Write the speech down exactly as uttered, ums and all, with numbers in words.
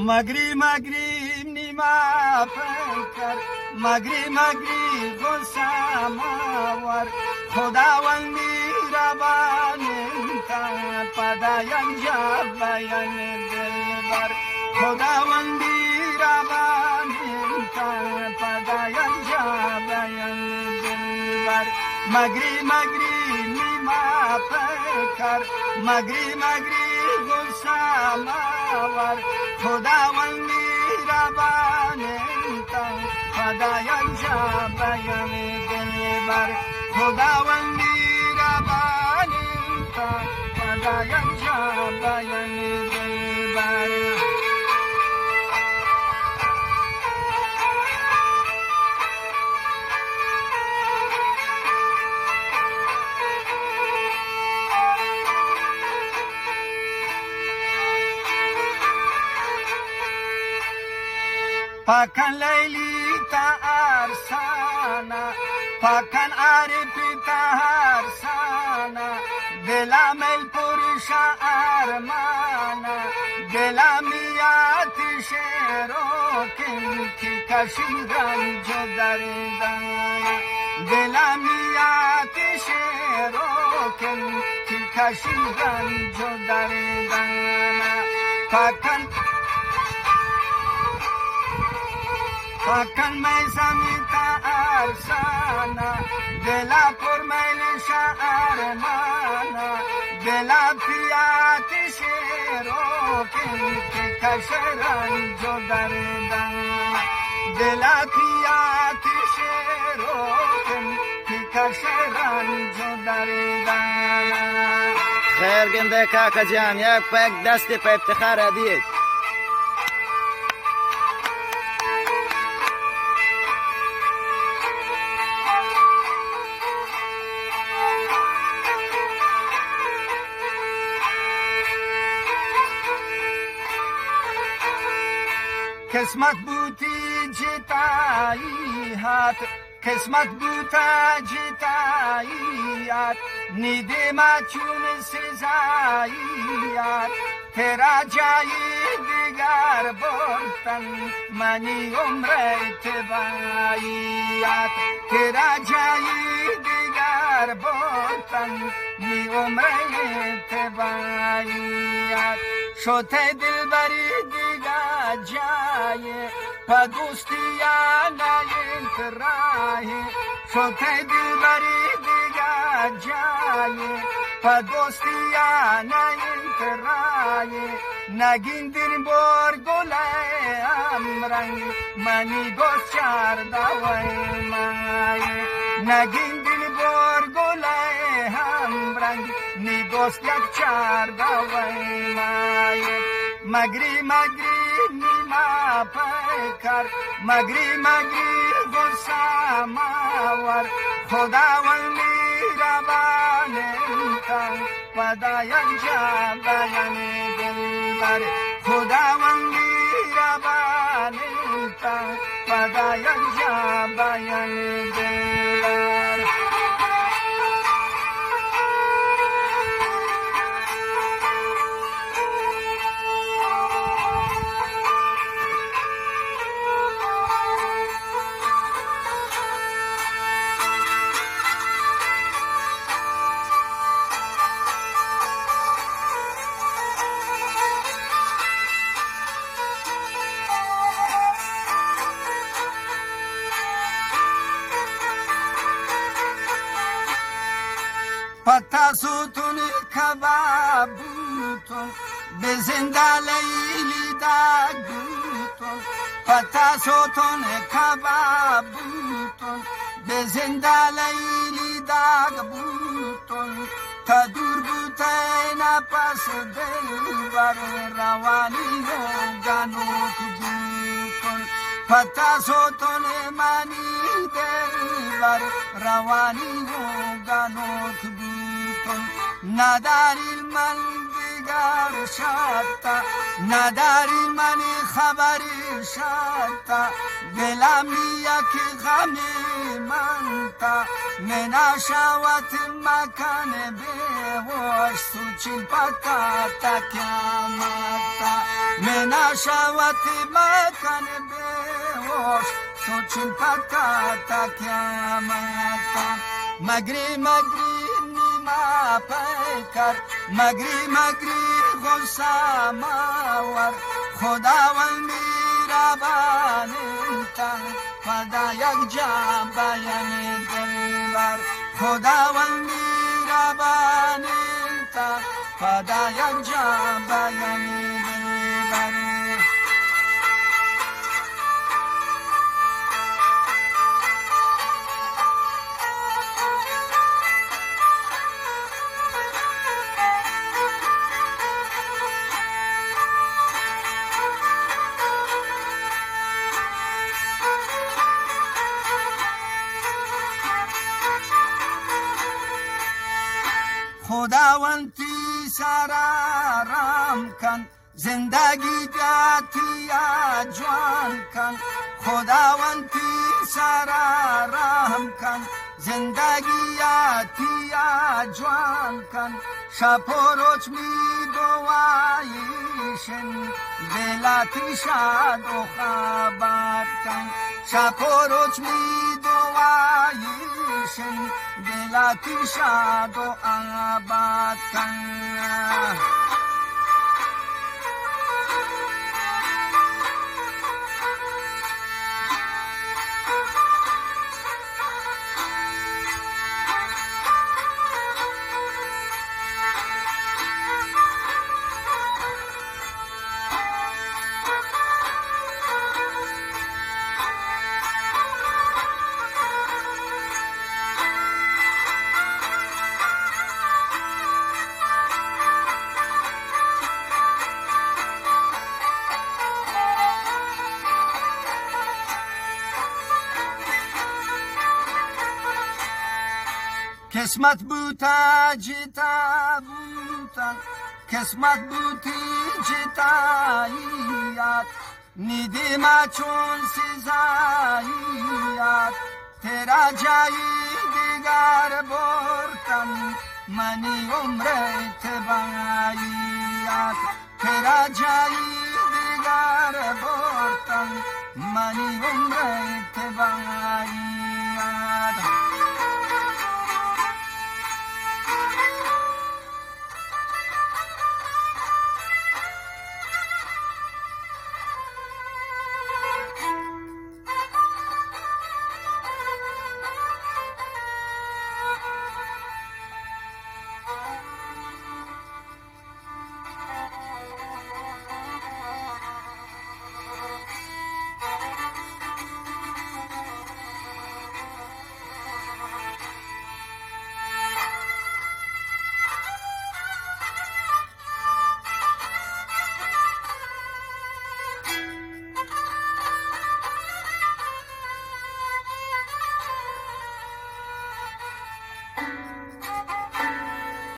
مگری مگری نیما پکر مگری مگری گسام آور خداوندی ربانتا پدایم جاویان دلبر خداوندی ربانتا پدایم جاویان دلبر مگری مگری نیما پکر مگری مگری گسام آور خداوندی ربانتا پدایم جاویان دلبر خداوندی ربانتا پدایم جاویان دلبر پاکن لیلی تا ارسانا پاکن عارفی تا ارسانا دلم الپرش ارمانا دلم یاتش روکن کی کشیدن جو دردانا دلم یاتش روکن کی کشیدن جو دردانا پاکن پاکن میزمی تا ارسانا دلا پر میل شعرمانا دلا پیاتی شیروکن که کشران جو دردانا دلا پیاتی شیروکن که کشران جو دردانا. خیر گنده کاکا جان یک پاک دستی پا افتخار هدیت. قسمت بودی جتایی هات قسمت بودا جتایی هات نیده ما چون سزایی هات ترا جایی دیگر بردن منی عمر تبایی هات ترا جایی دیگر بردن نی عمر تبایی هات شده دلبری دیگر جای پا دوستیانه انترای شده دلبری دیگر جای پا دوستیانه انترای نگین دین بار گله امرنگ منی گوش چرده وی مای نگین دین بار گله امرنگ نی دوست یک چرده وی مای مگری مگری نیما پیکر مگری مگری غصه ماور خداوندی ربانتا پدایم جاویان دلبر خداوندی ربانتا پدایم جاویان دلبر. پتا سوتون کبابوتون به زنده لیلی داگوتون پتا سوتون کبابوتون به زنده لیلی داگوتون تا دور بوته نپس دلبر روانی و گانوک بوتون پتا سوتون منی دلبر روانی و گانوک بوتون نداری من دیگر شتا نداری من خبری شتا دلم یک غمی من تا منشوت مکان بی بیهوش سوچین پکاتا کیامتا منا شوت مکن بیهوش سوچین پکاتا کیامتا مگری مگری نیما پیکر مگری مگری غصه ماور خداوند میربانیتا فدا یک جا بیان دلبر خداوند میربانیتا فدا یک جا بیان دلبر خداوندی سرارم کن زندگی جاتیا جوان کن خداوندی سرارم کن زندگی جاتیا جوان کن شب و روز می دوایشن دلاتی شاد و خبر کن شب و روز می دوایشن دلاتی شاد و آباد کن قسمت بوتا جتا بوتا قسمت بوتی جتاییات نیدی ما چون سزاییات تیرا جایی دیگر بردم منی عمر تباییات تیرا جایی دیگر بردم منی عمر تباییات